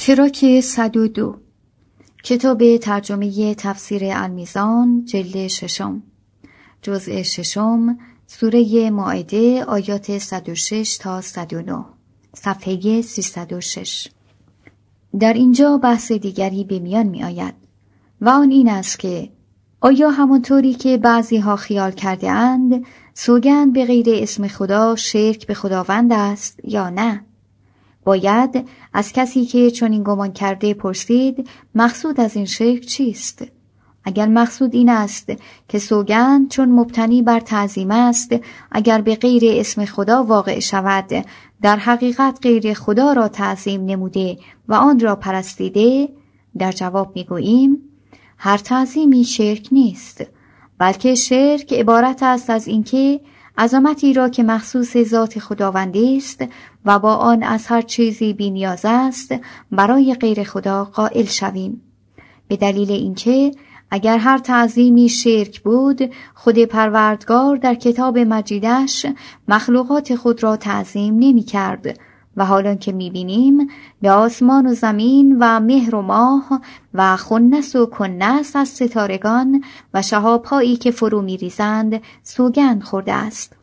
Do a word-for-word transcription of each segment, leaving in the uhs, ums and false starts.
تراک صد و دو، کتاب ترجمه تفسیر المیزان، جلد ششم، جزء ششم، سوره مائده، آیات صد و شش تا صد و نه، صفحه سیصد و شش. در اینجا بحث دیگری به میان می آید و آن این است که آیا همانطوری که بعضی ها خیال کرده اند سوگند به غیر اسم خدا شرک به خداوند است یا نه؟ باید از کسی که چنین گمان کرده پرسید مقصود از این شرک چیست؟ اگر مقصود این است که سوگند چون مبتنی بر تعظیم است اگر به غیر اسم خدا واقع شود در حقیقت غیر خدا را تعظیم نموده و آن را پرستیده، در جواب میگوییم هر تعظیمی شرک نیست، بلکه شرک عبارت است از اینکه عظمتی را که مخصوص ذات خداوند است و با آن از هر چیزی بی نیاز است برای غیر خدا قائل شویم، به دلیل اینکه اگر هر تعظیمی شرک بود خود پروردگار در کتاب مجیدش مخلوقات خود را تعظیم نمی کرد و حالا که می بینیم به آسمان و زمین و مهر و ماه و خنس و کنس از ستارگان و شهاب‌هایی که فرو می ریزند سوگند خورده است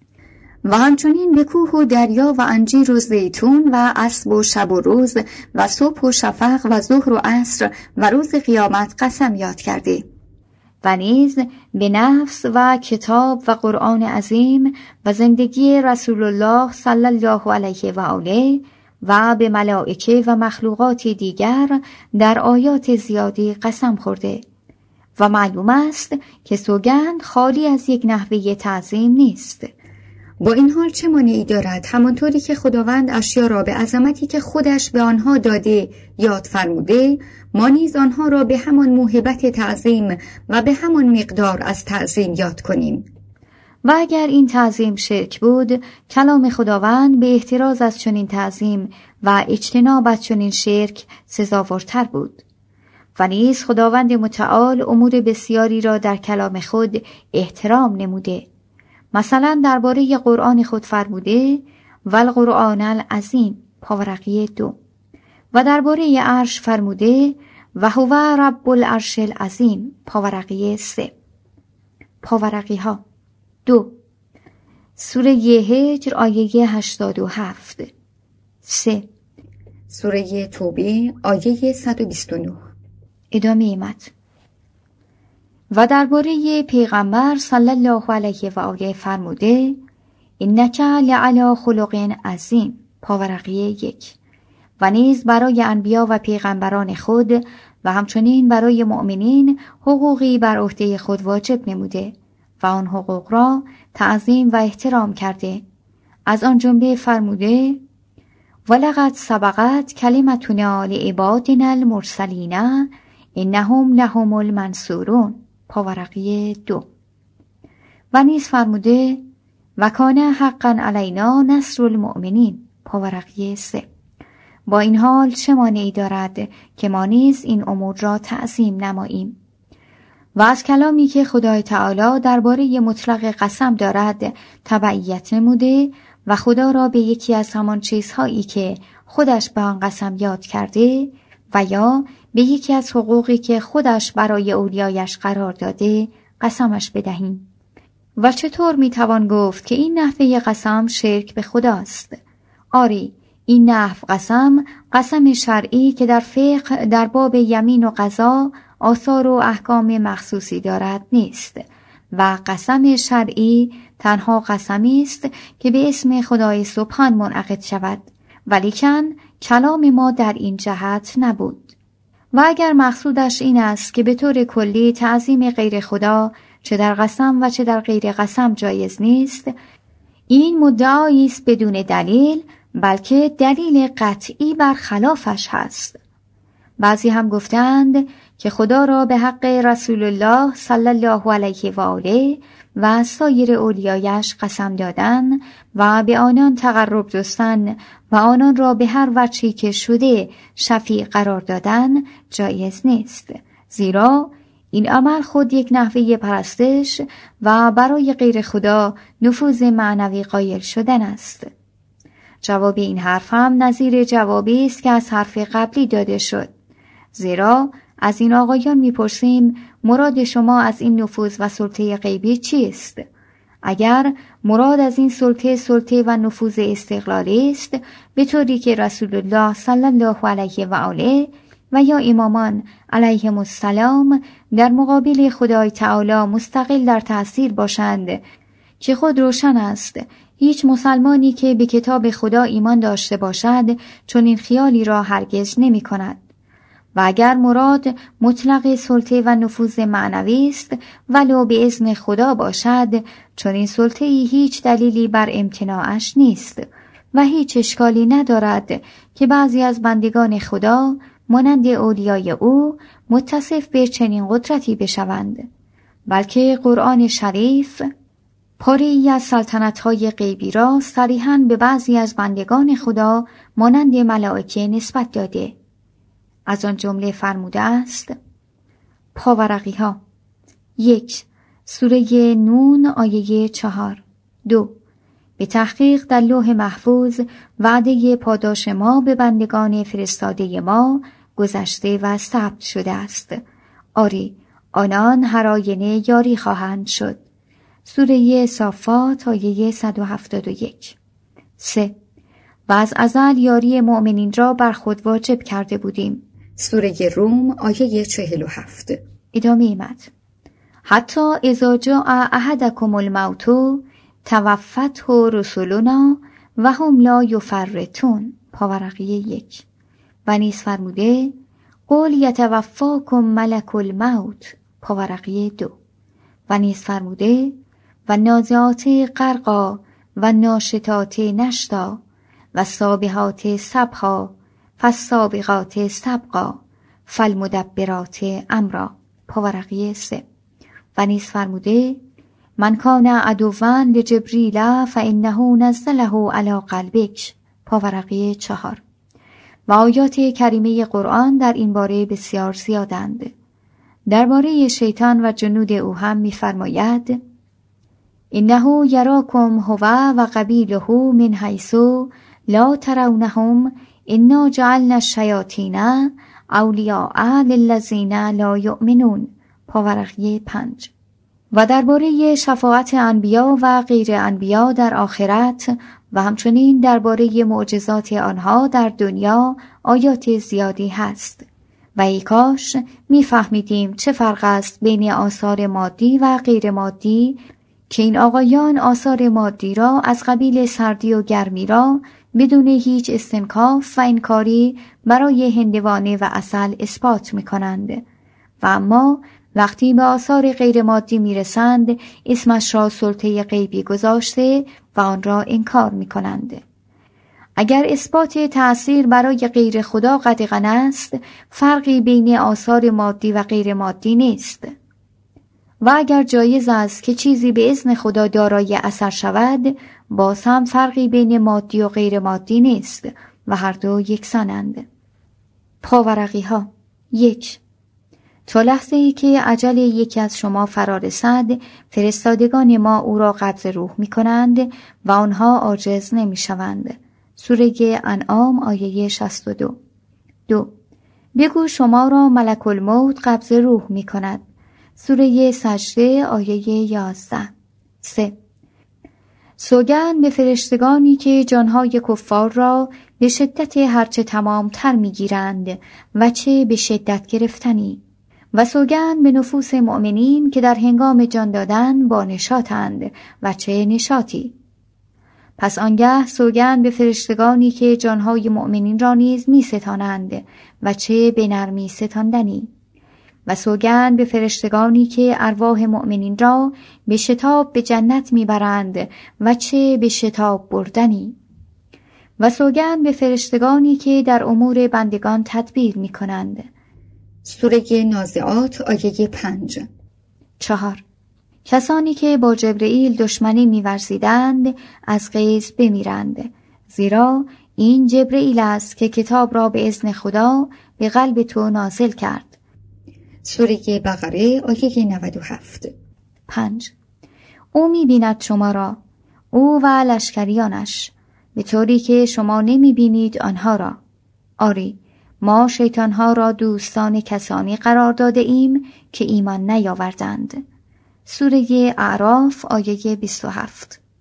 و همچنین به کوه و دریا و انجیر و زیتون و اسب و شب و روز و صبح و شفق و ظهر و عصر و روز قیامت قسم یاد کرده و نیز به نفس و کتاب و قرآن عظیم و زندگی رسول الله صلی الله علیه و آله و به ملائکه و مخلوقات دیگر در آیات زیادی قسم خورده و معلوم است که سوگند خالی از یک نحوه تعظیم نیست. با این حال چه مانعی دارد همانطوری که خداوند اشیا را به عظمتی که خودش به آنها داده یاد فرموده، ما نیز آنها را به همان موهبت تعظیم و به همان مقدار از تعظیم یاد کنیم. و اگر این تعظیم شرک بود، کلام خداوند به احتراز از چنین تعظیم و اجتناب از چنین شرک سزاوارتر بود. و نیز خداوند متعال امور بسیاری را در کلام خود احترام نموده. مثلا درباره قرآن خود فرموده و القرآن العظیم، پاورقی دو، و درباره عرش فرموده و هو رب العرش العظیم، پاورقی سه. پاورقی ها دو، سوره هجر آیه هشتاد و هفت. سه، سوره توبه آیه صد و بیست و نه. ادامه متن. و درباره پیغمبر صلی الله علیه و آله فرموده انک لعلی خلق عظیم، پاورقی یک، و نیز برای انبیا و پیغمبران خود و همچنین برای مؤمنین حقوقی بر عهده خود واجب نموده و آن حقوق را تعظیم و احترام کرده. از آن جمله فرموده ولقد سبقت کلمتنا لعبادنا المرسلین انهم لهم المنصورون، پاورقی دو، و نیز فرموده و کان حقا علینا نصر المؤمنین، پاورقی سه. با این حال چه مانعی دارد که ما نیز این امور را تعظیم نماییم؟ و از کلامی که خدای تعالی درباره مطلق قسم دارد تبعیت نموده و خدا را به یکی از همان چیزهایی که خودش به آن قسم یاد کرده و یا به یکی از حقوقی که خودش برای اولیایش قرار داده قسمش بدهیم. و چطور میتوان گفت که این نحوه قسم شرک به خداست؟ آری، این نحو قسم قسم شرعی که در فقه در باب یمین و قضا آثار و احکام مخصوصی دارد نیست و قسم شرعی تنها قسمی است که به اسم خدای سبحان منعقد شود، ولیکن کلام ما در این جهت نبود. و اگر مقصودش این است که به طور کلی تعظیم غیر خدا چه در قسم و چه در غیر قسم جایز نیست، این مدعایی است بدون دلیل، بلکه دلیل قطعی بر خلافش هست. بعضی هم گفتند که خدا را به حق رسول الله صلی الله علیه و آله و سایر اولیایش قسم دادن و به آنان تقرب جستن و آنان را به هر وجهی که شده شفیع قرار دادن جایز نیست، زیرا این عمل خود یک نحوه پرستش و برای غیر خدا نفوذ معنوی قائل شدن است. جواب این حرف هم نظیر جوابی است که از حرف قبلی داده شد. زیرا از این آقایان میپرسیم مراد شما از این نفوذ و سلطه غیبی چیست؟ اگر مراد از این سلطه سلطه و نفوذ استقلالی است، به طوری که رسول الله صلی الله علیه و آله و یا امامان علیهم السلام در مقابل خدای تعالی مستقل در تأثیر باشند، که خود روشن است هیچ مسلمانی که به کتاب خدا ایمان داشته باشد چون این خیالی را هرگز نمی کند. و اگر مراد مطلق سلطه و نفوذ معنوی است ولو به اذن خدا باشد، چون این سلطه ای هیچ دلیلی بر امتناعش نیست و هیچ اشکالی ندارد که بعضی از بندگان خدا مانند اولیای او متصف به چنین قدرتی بشوند، بلکه قرآن شریف پاره‌ای از سلطنت‌های غیبی را صریحاً به بعضی از بندگان خدا مانند ملائکه نسبت داده. از آن جمله فرموده است: پاورقی ها یک، سوره نون آیه چهار. دو، به تحقیق در لوح محفوظ وعده پاداش ما به بندگان فرستاده ما گذشته و ثبت شده است. آری، آنان هر آینه یاری خواهند شد. سوره صافات آیه صد و هفتاد و یک. سه، و از ازل یاری مؤمنین را بر خود واجب کرده بودیم. سوره روم آیه چهل و هفت. ادامه متن: حتی اذا جاء احدکم الموت توفته رسلنا و هم لا یفرطون. پاورقی یک. و نیز فرموده: قل یتوفاکم ملک الموت. پاورقی دو. و نیز فرموده: و نازعات غرقا و ناشطات نشطا و سابحات سبحا فالسابقات سبقا فالمدبرات امرا. پاورقی سه. و نیز فرموده: من کان عدوا لجبریل فانه نزله علی قلبک. پاورقی چهار. و آیات کریمه قرآن در این باره بسیار زیادند. درباره شیطان و جنود او هم می‌فرماید: انه یراکم هو و قبیله من حیث لا ترونهم انا جعلنا الشیاطین اولیاء للذین لا یؤمنون. پاورقی پنج. و درباره شفاعت انبیا و غیر انبیا در آخرت و همچنین درباره معجزات آنها در دنیا آیات زیادی هست. و ای کاش میفهمیدیم چه فرق است بین آثار مادی و غیر مادی، که این آقایان آثار مادی را از قبیل سردی و گرمی را بدون هیچ استنکاف و انکاری برای هندوانه و عسل اثبات می‌کنند، و اما وقتی به آثار غیر مادی میرسند اسمش را سلطه غیبی گذاشته و آن را انکار می‌کنند. اگر اثبات تأثیر برای غیر خدا قطعاً است، فرقی بین آثار مادی و غیر مادی نیست. و اگر جایز است که چیزی به اذن خدا دارای اثر شود، باز هم فرقی بین مادی و غیر مادی نیست و هر دو یکسانند. پاورقی ها یک. تا لحظه ای که اجل یکی از شما فرا رسد، فرستادگان ما او را قبض روح می کنند و آنها عاجز نمی شوند. سوره انعام آیه شصت و دو. دو. بگو شما را ملک الموت قبض روح می کند. سوره سجده آیه یازده. سه. سوگند به فرشتگانی که جانهای کفار را به شدت هرچه تمام تر می گیرند و چه به شدت گرفتنی، و سوگند به نفوس مؤمنین که در هنگام جان دادن با نشاطند و چه نشاطی. پس آنگه سوگند به فرشتگانی که جانهای مؤمنین را نیز می ستانند و چه به نرمی ستاندنی، و سوگند به فرشتگانی که ارواح مؤمنین را به شتاب به جنت میبرند و چه به شتاب بردنی، و سوگند به فرشتگانی که در امور بندگان تدبیر میکنند. سوره نازعات آیه پنج. چهار. کسانی که با جبرئیل دشمنی می‌ورزیدند از غیظ بمیرند، زیرا این جبرئیل است که کتاب را به اذن خدا به قلب تو نازل کرد. سوره بقره آیه نود و هفت. پنج. او می‌بیند شما را، او و لشکریانش، به طوری که شما نمی بینید آنها را. آری، ما شیطانها را دوستان کسانی قرار داده ایم که ایمان نیاوردند. سوره اعراف آیه بیست و هفت.